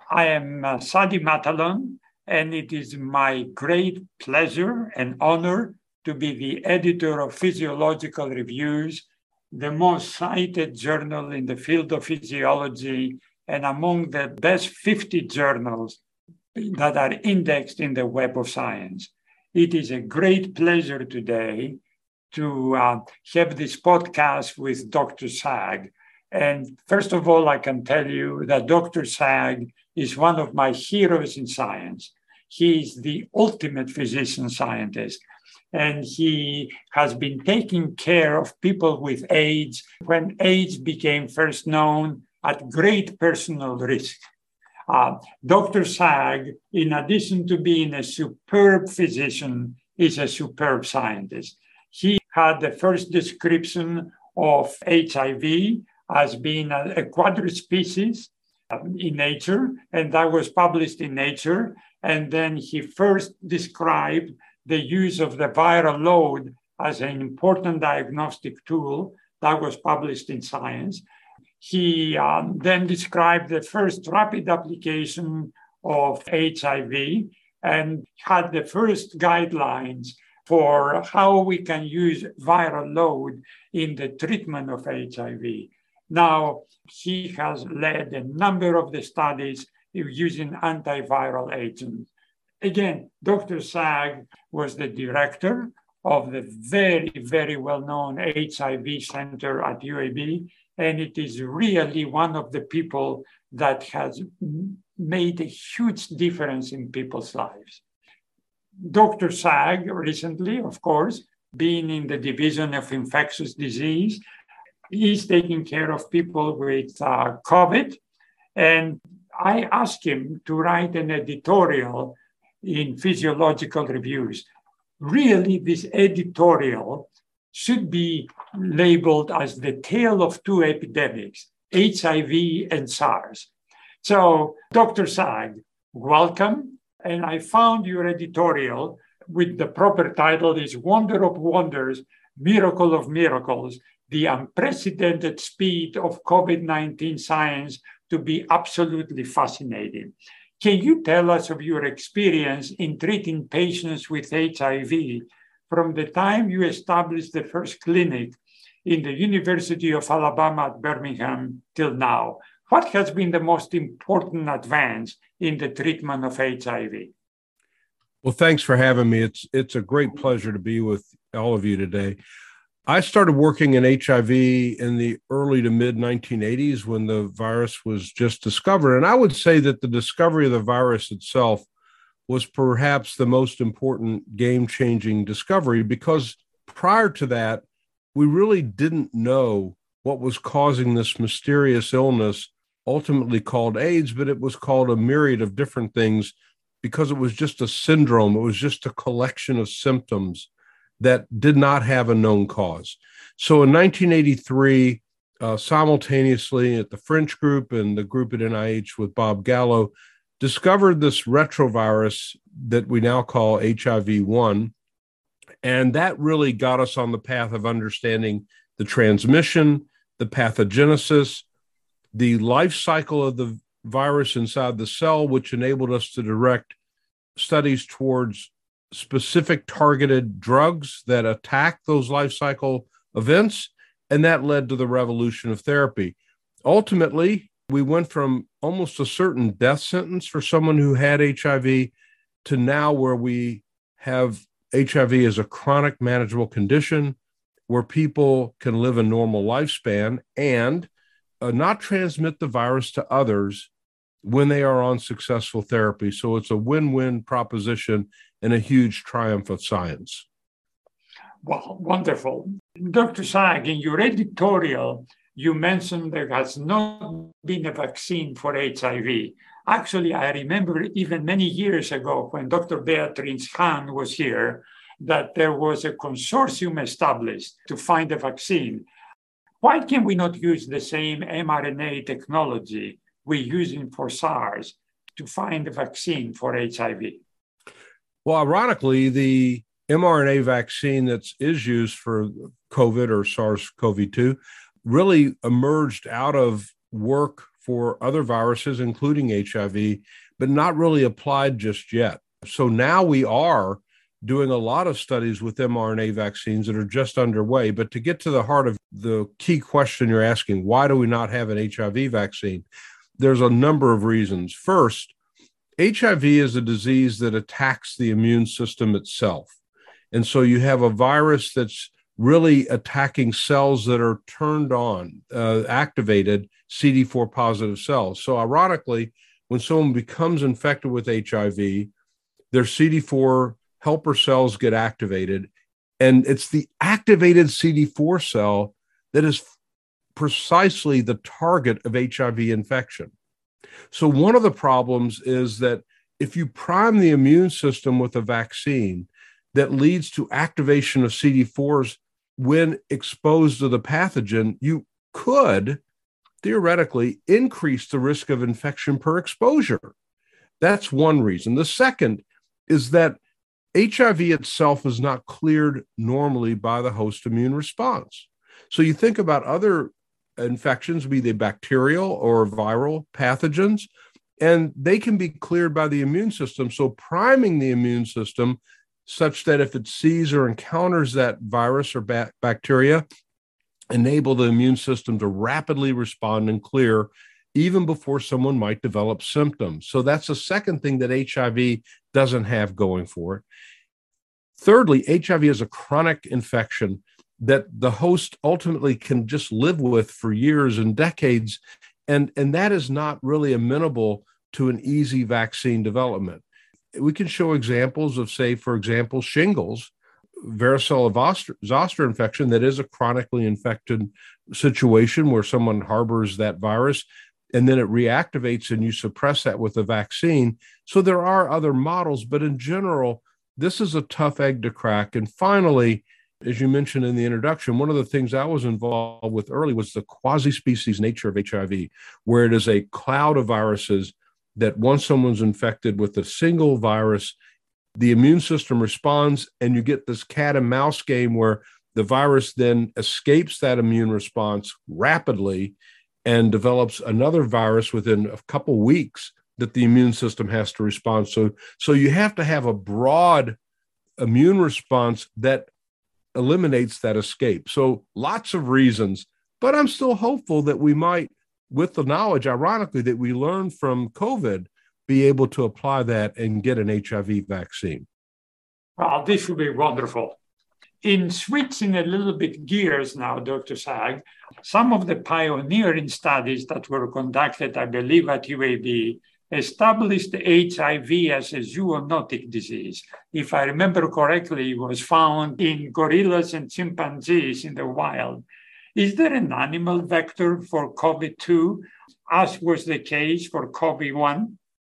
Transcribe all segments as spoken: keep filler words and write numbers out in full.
I am uh, Sadi Matalon, and it is my great pleasure and honor to be the editor of Physiological Reviews, the most cited journal in the field of physiology and among the best fifty journals that are indexed in the Web of Science. It is a great pleasure today to uh, have this podcast with Doctor Sag. And first of all, I can tell you that Doctor Sag is one of my heroes in science. He is the ultimate physician scientist, and he has been taking care of people with AIDS when AIDS became first known at great personal risk. Uh, Doctor Sag, in addition to being a superb physician, is a superb scientist. He had the first description of H I V as being a, a quadrispecies in Nature, and that was published in Nature. And then he first described the use of the viral load as an important diagnostic tool that was published in Science. He um, then described the first rapid application of H I V and had the first guidelines for how we can use viral load in the treatment of H I V. Now, he has led a number of the studies using antiviral agents. Again, Doctor Sag was the director of the very, very well-known H I V Center at U A B, and it is really one of the people that has made a huge difference in people's lives. Doctor Sag recently, of course, being in the Division of Infectious Disease, he's taking care of people with uh, COVID. And I asked him to write an editorial in Physiological Reviews. Really, this editorial should be labeled as the tale of two epidemics, H I V and SARS. So, Doctor Sag, welcome. And I found your editorial with the proper title is Wonder of Wonders, Miracle of Miracles, the unprecedented speed of COVID nineteen science to be absolutely fascinating. Can you tell us of your experience in treating patients with H I V from the time you established the first clinic in the University of Alabama at Birmingham till now? What has been the most important advance in the treatment of H I V? Well, thanks for having me. It's it's a great pleasure to be with all of you today. I started working in H I V in the early to mid nineteen eighties when the virus was just discovered. And I would say that the discovery of the virus itself was perhaps the most important game-changing discovery, because prior to that, we really didn't know what was causing this mysterious illness, ultimately called AIDS, but it was called a myriad of different things because it was just a syndrome. It was just a collection of symptoms that did not have a known cause. So in nineteen eighty-three, uh, simultaneously at the French group and the group at N I H with Bob Gallo, discovered this retrovirus that we now call H I V one. And that really got us on the path of understanding the transmission, the pathogenesis, the life cycle of the virus inside the cell, which enabled us to direct studies towards specific targeted drugs that attack those life cycle events, and that led to the revolution of therapy. Ultimately, we went from almost a certain death sentence for someone who had H I V to now where we have H I V as a chronic manageable condition where people can live a normal lifespan and uh, not transmit the virus to others when they are on successful therapy. So it's a win-win proposition and a huge triumph of science. Well, wonderful. Doctor Sag, in your editorial, you mentioned there has not been a vaccine for H I V. Actually, I remember even many years ago when Doctor Beatrice Hahn was here, that there was a consortium established to find a vaccine. Why can we not use the same mRNA technology we're using for SARS to find a vaccine for H I V? Well, ironically, the mRNA vaccine that is used for COVID or SARS-C o V two really emerged out of work for other viruses, including H I V, but not really applied just yet. So now we are doing a lot of studies with mRNA vaccines that are just underway. But to get to the heart of the key question you're asking, why do we not have an H I V vaccine? There's a number of reasons. First, H I V is a disease that attacks the immune system itself. And so you have a virus that's really attacking cells that are turned on, uh, activated C D four positive cells. So ironically, when someone becomes infected with H I V, their C D four helper cells get activated, and it's the activated C D four cell that is precisely the target of H I V infection. So one of the problems is that if you prime the immune system with a vaccine that leads to activation of C D fours when exposed to the pathogen, you could theoretically increase the risk of infection per exposure. That's one reason. The second is that H I V itself is not cleared normally by the host immune response. So you think about other infections, be they bacterial or viral pathogens, and they can be cleared by the immune system. So priming the immune system such that if it sees or encounters that virus or ba- bacteria, enable the immune system to rapidly respond and clear even before someone might develop symptoms. So that's the second thing that H I V doesn't have going for it. Thirdly, H I V is a chronic infection that the host ultimately can just live with for years and decades, and, and that is not really amenable to an easy vaccine development. We can show examples of, say, for example, shingles, varicella zoster infection that is a chronically infected situation where someone harbors that virus, and then it reactivates and you suppress that with a vaccine. So there are other models, but in general, this is a tough egg to crack. And finally, as you mentioned in the introduction, one of the things I was involved with early was the quasi-species nature of H I V, where it is a cloud of viruses that once someone's infected with a single virus, the immune system responds, and you get this cat and mouse game where the virus then escapes that immune response rapidly and develops another virus within a couple weeks that the immune system has to respond. So, so you have to have a broad immune response that eliminates that escape. So lots of reasons, but I'm still hopeful that we might, with the knowledge, ironically, that we learned from COVID, be able to apply that and get an H I V vaccine. Well, this would be wonderful. In switching a little bit gears now, Doctor Saag, some of the pioneering studies that were conducted, I believe, at U A B established H I V as a zoonotic disease. If I remember correctly, it was found in gorillas and chimpanzees in the wild. Is there an animal vector for COVID two, as was the case for COVID one?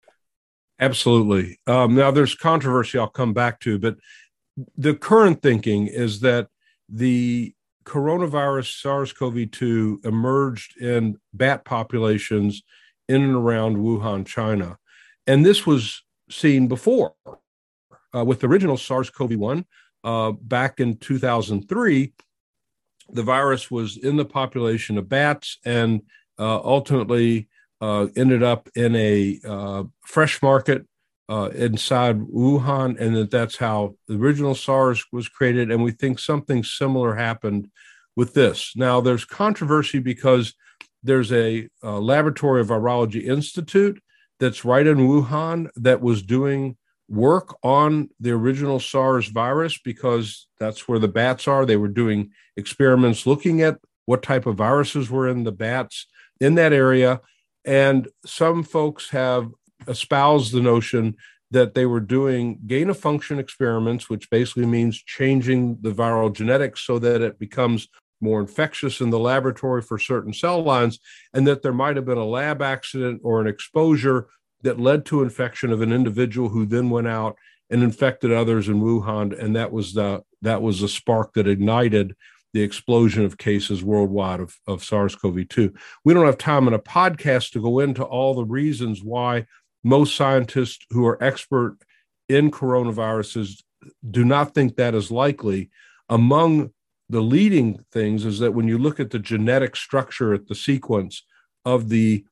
Absolutely. Um, now, there's controversy I'll come back to, but the current thinking is that the coronavirus SARS-C o V two emerged in bat populations in and around Wuhan, China. And this was seen before uh, with the original SARS-C o V one uh, back in two thousand three. The virus was in the population of bats and uh, ultimately uh, ended up in a uh, fresh market uh, inside Wuhan, and that that's how the original SARS was created. And we think something similar happened with this. Now, there's controversy because there's a, a laboratory of virology institute that's right in Wuhan that was doing work on the original SARS virus because that's where the bats are. They were doing experiments looking at what type of viruses were in the bats in that area. And some folks have espoused the notion that they were doing gain of function experiments, which basically means changing the viral genetics so that it becomes more infectious in the laboratory for certain cell lines, and that there might have been a lab accident or an exposure that led to infection of an individual who then went out and infected others in Wuhan. And that was the that was the spark that ignited the explosion of cases worldwide of, of SARS-C o V two. We don't have time in a podcast to go into all the reasons why most scientists who are expert in coronaviruses do not think that is likely. Among the leading things is that when you look at the genetic structure at the sequence of the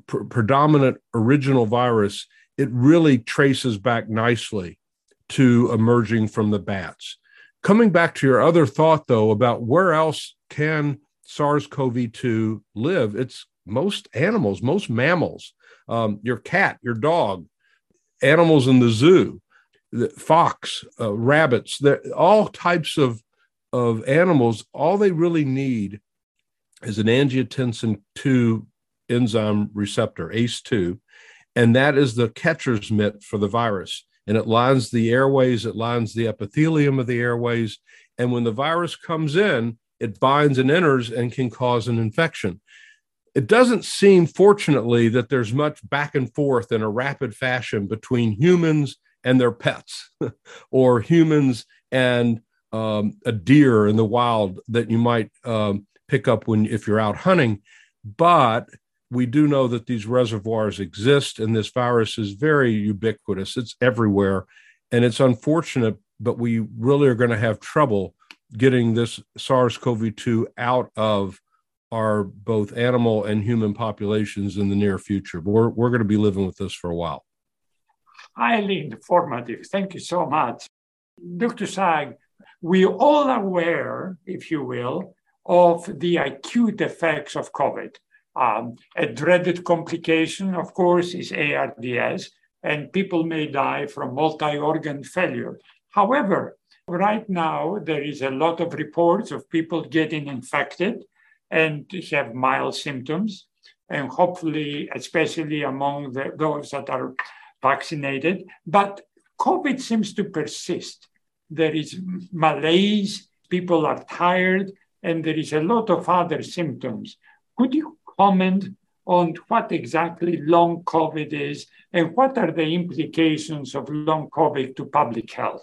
pr- predominant original virus, it really traces back nicely to emerging from the bats. Coming back to your other thought, though, about where else can SARS-C o V two live, it's most animals, most mammals, um, your cat, your dog, animals in the zoo, the fox, uh, rabbits, all types of, of animals. All they really need is an angiotensin two enzyme receptor, A C E two, and that is the catcher's mitt for the virus. And it lines the airways, it lines the epithelium of the airways. And when the virus comes in, it binds and enters and can cause an infection. It doesn't seem, fortunately, that there's much back and forth in a rapid fashion between humans and their pets or humans and um, a deer in the wild that you might um, pick up when if you're out hunting. But we do know that these reservoirs exist, and this virus is very ubiquitous. It's everywhere, and it's unfortunate, but we really are going to have trouble getting this SARS-C o V two out of our both animal and human populations in the near future. We're, we're going to be living with this for a while. Highly informative. Thank you so much. Doctor Saag, we're all aware, if you will, of the acute effects of COVID. Um, a dreaded complication, of course, is A R D S, and people may die from multi-organ failure. However, right now, there is a lot of reports of people getting infected and have mild symptoms, and hopefully, especially among the, those that are vaccinated. But COVID seems to persist. There is malaise, people are tired, and there is a lot of other symptoms. Could you comment on what exactly long COVID is and what are the implications of long COVID to public health?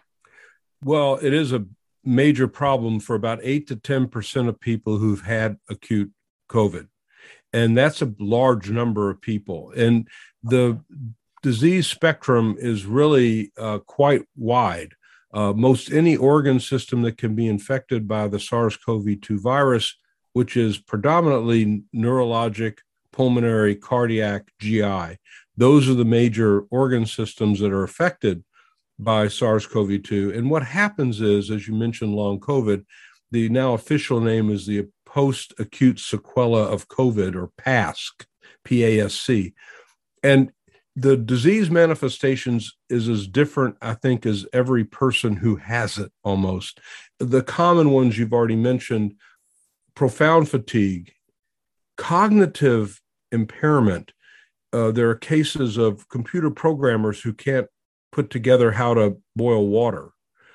Well, it is a major problem for about eight to ten percent of people who've had acute COVID. And that's a large number of people. And the disease spectrum is really uh, quite wide. Uh, most any organ system that can be infected by the SARS-C o V two virus, which is predominantly neurologic, pulmonary, cardiac, G I. Those are the major organ systems that are affected by SARS-C o V two. And what happens is, as you mentioned, long COVID, the now official name is the post-acute sequela of COVID, or PASC, P A S C. And the disease manifestations is as different, I think, as every person who has it almost. The common ones you've already mentioned: profound fatigue, cognitive impairment. Uh, there are cases of computer programmers who can't put together how to boil water.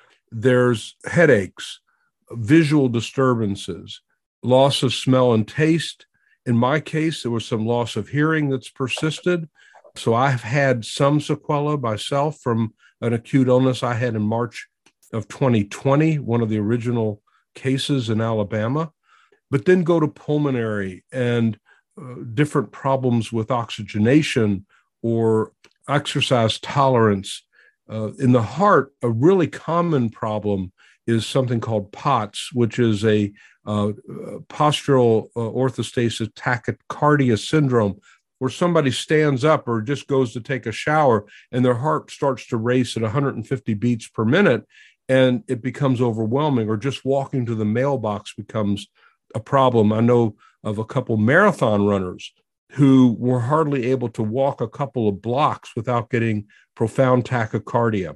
There's headaches, visual disturbances, loss of smell and taste. In my case, there was some loss of hearing that's persisted. So I've had some sequela myself from an acute illness I had in March of twenty twenty, one of the original cases in Alabama. But then go to pulmonary and uh, different problems with oxygenation or exercise tolerance. Uh, in the heart, a really common problem is something called POTS, which is a uh, postural uh, orthostasis tachycardia syndrome, where somebody stands up or just goes to take a shower and their heart starts to race at one hundred fifty beats per minute, and it becomes overwhelming, or just walking to the mailbox becomes a problem. I know of a couple marathon runners who were hardly able to walk a couple of blocks without getting profound tachycardia.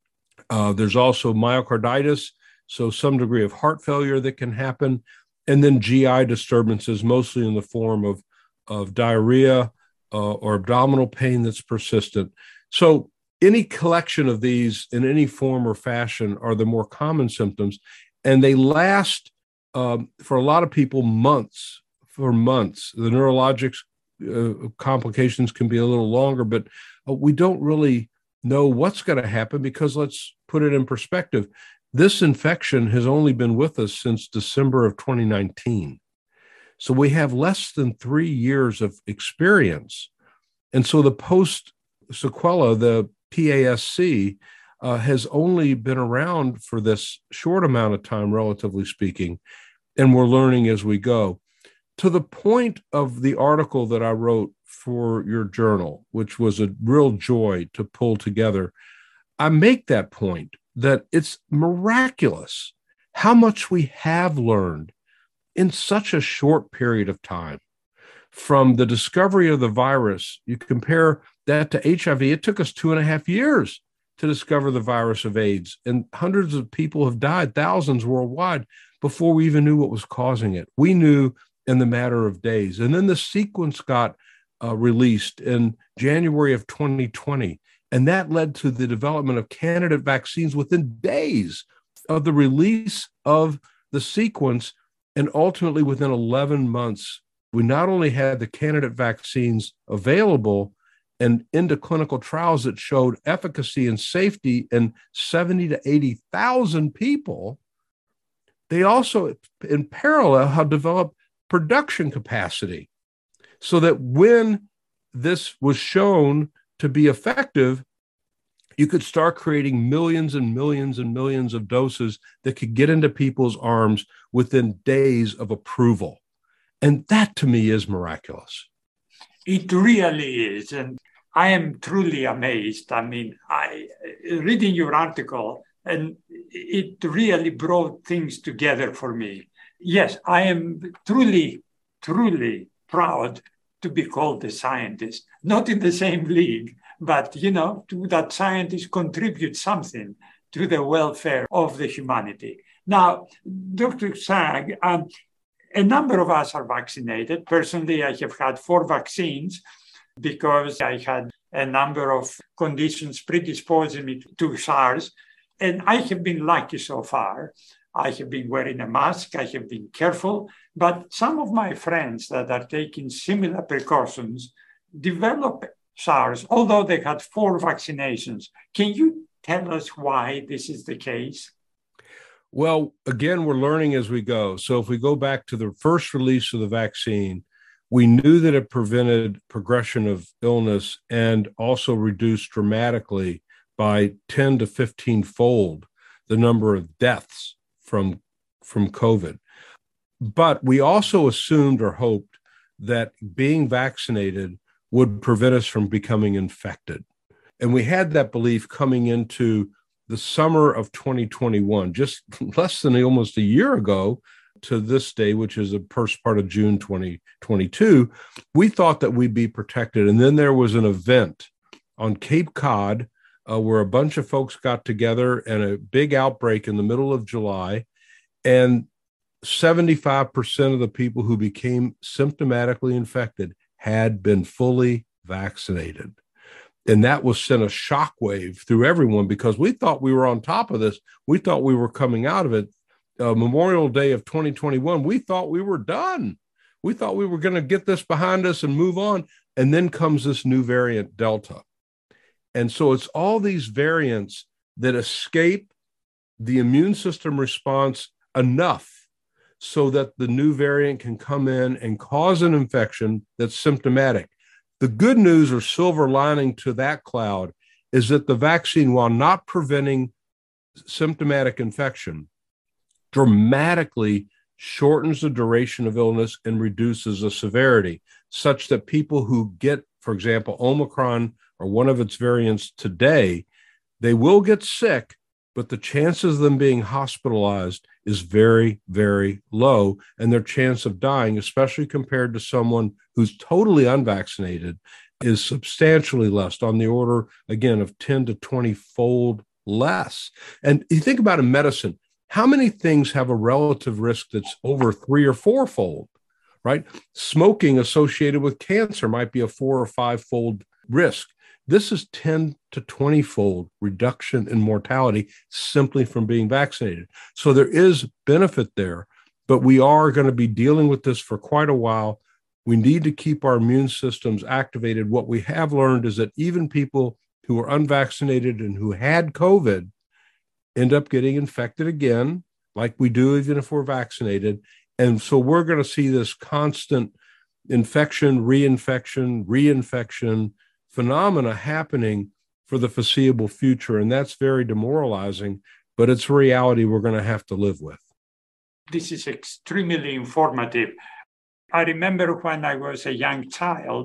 Uh, there's also myocarditis, so some degree of heart failure that can happen, and then G I disturbances, mostly in the form of, of diarrhea uh, or abdominal pain that's persistent. So any collection of these in any form or fashion are the more common symptoms, and they last Um, for a lot of people, months, for months. The neurologic uh, complications can be a little longer, but uh, we don't really know what's going to happen because, let's put it in perspective, this infection has only been with us since December of twenty nineteen. So we have less than three years of experience. And so the post-sequela, the P A S C, Uh, has only been around for this short amount of time, relatively speaking, and we're learning as we go. To the point of the article that I wrote for your journal, which was a real joy to pull together, I make that point that it's miraculous how much we have learned in such a short period of time. From the discovery of the virus, you compare that to H I V, it took us two and a half years to discover the virus of AIDS, and hundreds of people have died, thousands worldwide, before we even knew what was causing it. We knew in the matter of days. And then the sequence got uh, released in January of twenty twenty, and that led to the development of candidate vaccines within days of the release of the sequence. And ultimately, within eleven months, we not only had the candidate vaccines available and into clinical trials that showed efficacy and safety in seventy to eighty thousand people, they also, in parallel, have developed production capacity so that when this was shown to be effective, you could start creating millions and millions and millions of doses that could get into people's arms within days of approval. And that, to me, is miraculous. It really is. And I am truly amazed. I mean, I reading your article, and it really brought things together for me. Yes, I am truly, truly proud to be called a scientist, not in the same league, but, you know, to that scientists contribute something to the welfare of the humanity. Now, Doctor Sag, um, a number of us are vaccinated. Personally, I have had four vaccines because I had a number of conditions predisposing me to SARS. And I have been lucky so far. I have been wearing a mask. I have been careful. But some of my friends that are taking similar precautions develop SARS, although they had four vaccinations. Can you tell us why this is the case? Well, again, we're learning as we go. So if we go back to the first release of the vaccine, we knew that it prevented progression of illness and also reduced dramatically by ten to fifteen fold the number of deaths from, from COVID. But we also assumed or hoped that being vaccinated would prevent us from becoming infected. And we had that belief coming into the summer of twenty twenty-one, just less than almost a year ago to this day, which is the first part of June twenty twenty-two, we thought that we'd be protected. And then there was an event on Cape Cod uh, where a bunch of folks got together and a big outbreak in the middle of July. And seventy-five percent of the people who became symptomatically infected had been fully vaccinated. And that was sent a shockwave through everyone because we thought we were on top of this. We thought we were coming out of it. Uh, Memorial Day of twenty twenty-one, we thought we were done. We thought we were going to get this behind us and move on. And then comes this new variant, Delta. And so it's all these variants that escape the immune system response enough so that the new variant can come in and cause an infection that's symptomatic. The good news or silver lining to that cloud is that the vaccine, while not preventing symptomatic infection, dramatically shortens the duration of illness and reduces the severity, such that people who get, for example, Omicron or one of its variants today, they will get sick, but the chances of them being hospitalized is very, very low. And their chance of dying, especially compared to someone who's totally unvaccinated, is substantially less, on the order, again, of ten to twenty fold less. And you think about in medicine, how many things have a relative risk that's over three or four fold, right? Smoking associated with cancer might be a four or five fold risk. This is ten to twenty fold reduction in mortality simply from being vaccinated. So there is benefit there, but we are going to be dealing with this for quite a while. We need to keep our immune systems activated. What we have learned is that even people who are unvaccinated and who had COVID end up getting infected again, like we do even if we're vaccinated. And so we're going to see this constant infection, reinfection, reinfection phenomena happening for the foreseeable future. And that's very demoralizing, but it's a reality we're going to have to live with. This is extremely informative. I remember when I was a young child,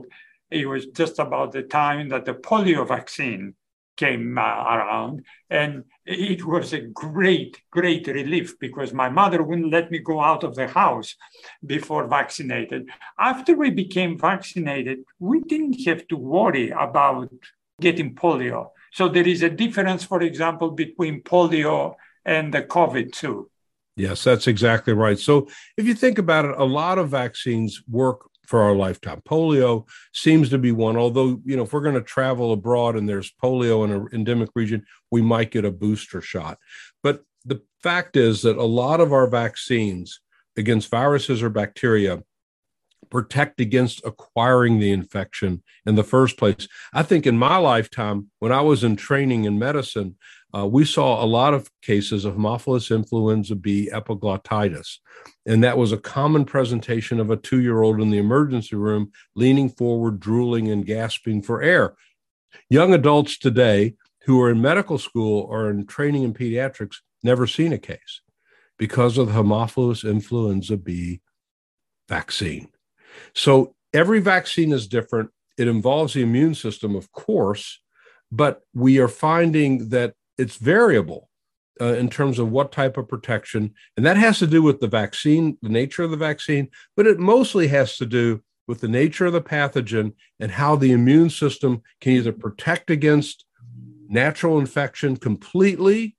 It was just about the time that the polio vaccine came uh, around. And it was a great, great relief because my mother wouldn't let me go out of the house before vaccinated. After we became vaccinated, we didn't have to worry about getting polio. So there is a difference, for example, between polio and the COVID too. Yes, that's exactly right. So if you think about it, a lot of vaccines work for our lifetime. Polio seems to be one, although, you know, if we're going to travel abroad and there's polio in an endemic region, we might get a booster shot. But the fact is that a lot of our vaccines against viruses or bacteria protect against acquiring the infection in the first place. I think in my lifetime, when I was in training in medicine, uh, we saw a lot of cases of Haemophilus influenza B epiglottitis. And that was a common presentation of a two-year-old in the emergency room, leaning forward, drooling, and gasping for air. Young adults today who are in medical school or in training in pediatrics never seen a case because of the Haemophilus influenza B vaccine. So every vaccine is different. It involves the immune system, of course, but we are finding that it's variable uh, in terms of what type of protection. And that has to do with the vaccine, the nature of the vaccine, but it mostly has to do with the nature of the pathogen and how the immune system can either protect against natural infection completely,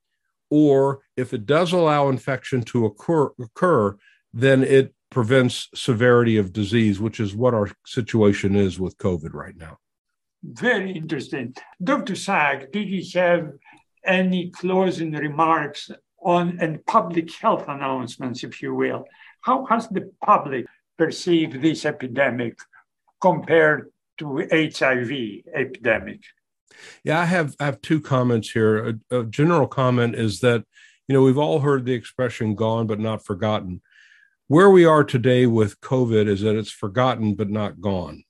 or if it does allow infection to occur, occur then it prevents severity of disease, which is what our situation is with COVID right now. Very interesting. Doctor Sack, did you have any closing remarks on and public health announcements, if you will? How has the public perceived this epidemic compared to H I V epidemic? Yeah, I have I have two comments here. A, a general comment is that, you know, we've all heard the expression "gone but not forgotten." Where we are today with COVID is that it's forgotten but not gone.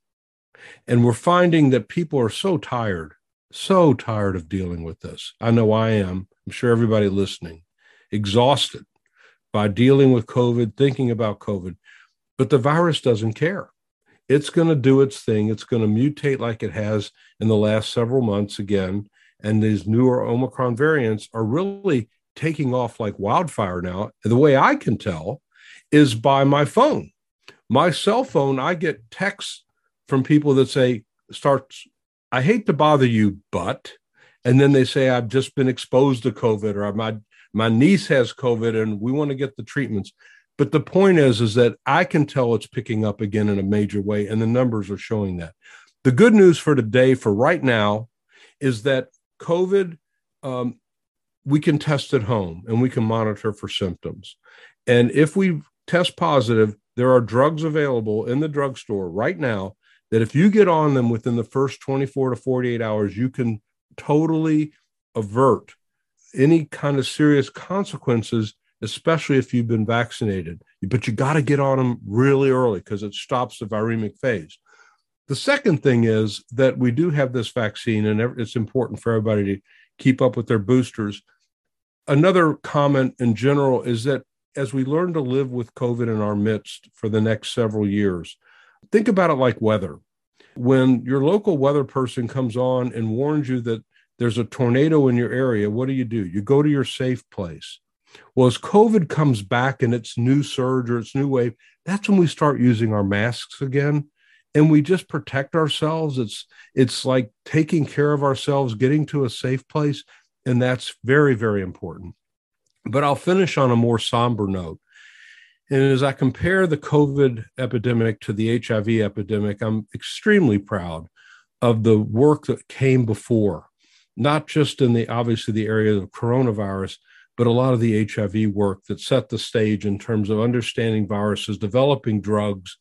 And we're finding that people are so tired, so tired of dealing with this. I know I am. I'm sure everybody listening, exhausted by dealing with COVID, thinking about COVID. But the virus doesn't care. It's going to do its thing. It's going to mutate like it has in the last several months again. And these newer Omicron variants are really taking off like wildfire now. And the way I can tell is by my phone. My cell phone, I get texts from people that say, starts, I hate to bother you, but, and then they say, I've just been exposed to COVID, or my, my niece has COVID and we want to get the treatments. But the point is, is that I can tell it's picking up again in a major way, and the numbers are showing that. The good news for today, for right now, is that COVID, um, we can test at home and we can monitor for symptoms. And if we test positive, there are drugs available in the drugstore right now that if you get on them within the first twenty-four to forty-eight hours, you can totally avert any kind of serious consequences, especially if you've been vaccinated. But you got to get on them really early because it stops the viremic phase. The second thing is that we do have this vaccine, and it's important for everybody to keep up with their boosters. Another comment in general is that as we learn to live with COVID in our midst for the next several years, think about it like weather. When your local weather person comes on and warns you that there's a tornado in your area, what do you do? You go to your safe place. Well, as COVID comes back in its new surge or its new wave, that's when we start using our masks again. And we just protect ourselves. It's, it's like taking care of ourselves, getting to a safe place. And that's very, very important. But I'll finish on a more somber note. And as I compare the COVID epidemic to the H I V epidemic, I'm extremely proud of the work that came before, not just in the, obviously, the area of coronavirus, but a lot of the H I V work that set the stage in terms of understanding viruses, developing drugs,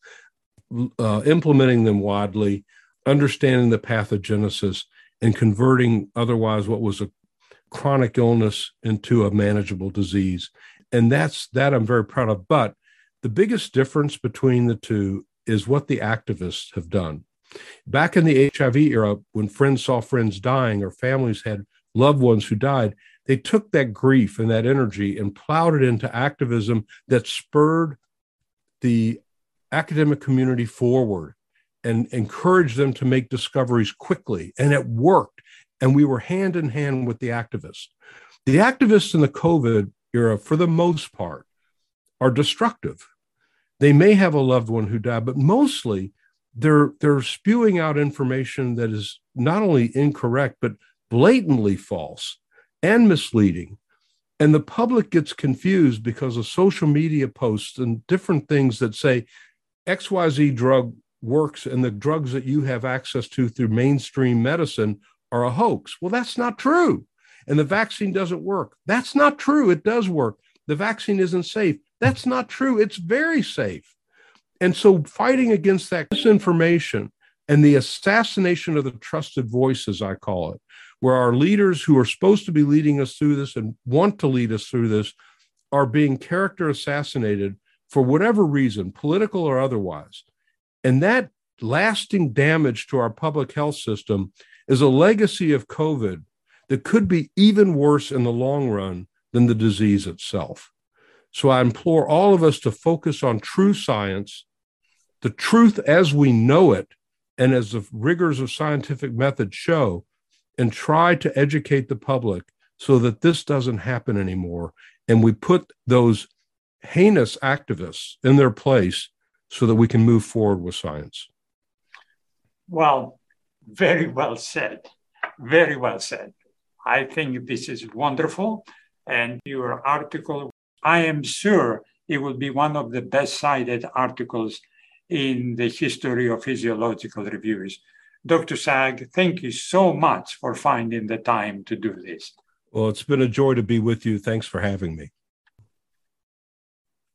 uh, implementing them widely, understanding the pathogenesis, and converting otherwise what was a chronic illness into a manageable disease. And that's that I'm very proud of. But the biggest difference between the two is what the activists have done. Back in the H I V era, when friends saw friends dying or families had loved ones who died, they took that grief and that energy and plowed it into activism that spurred the academic community forward and encourage them to make discoveries quickly. And it worked. And we were hand in hand with the activists. The activists in the COVID era, for the most part, are destructive. They may have a loved one who died, but mostly they're, they're spewing out information that is not only incorrect, but blatantly false and misleading. And the public gets confused because of social media posts and different things that say X Y Z drug works and the drugs that you have access to through mainstream medicine are a hoax. Well, that's not true. And the vaccine doesn't work. That's not true. It does work. The vaccine isn't safe. That's not true. It's very safe. And so fighting against that disinformation and the assassination of the trusted voices, I call it, where our leaders who are supposed to be leading us through this and want to lead us through this are being character assassinated for whatever reason, political or otherwise. And that lasting damage to our public health system is a legacy of COVID that could be even worse in the long run than the disease itself. So I implore all of us to focus on true science, the truth as we know it, and as the rigors of scientific method show, and try to educate the public so that this doesn't happen anymore. And we put those heinous activists in their place so that we can move forward with science. Well, very well said. Very well said. I think this is wonderful. And your article, I am sure it will be one of the best cited articles in the history of physiological reviews. Doctor Saag, thank you so much for finding the time to do this. Well, it's been a joy to be with you. Thanks for having me.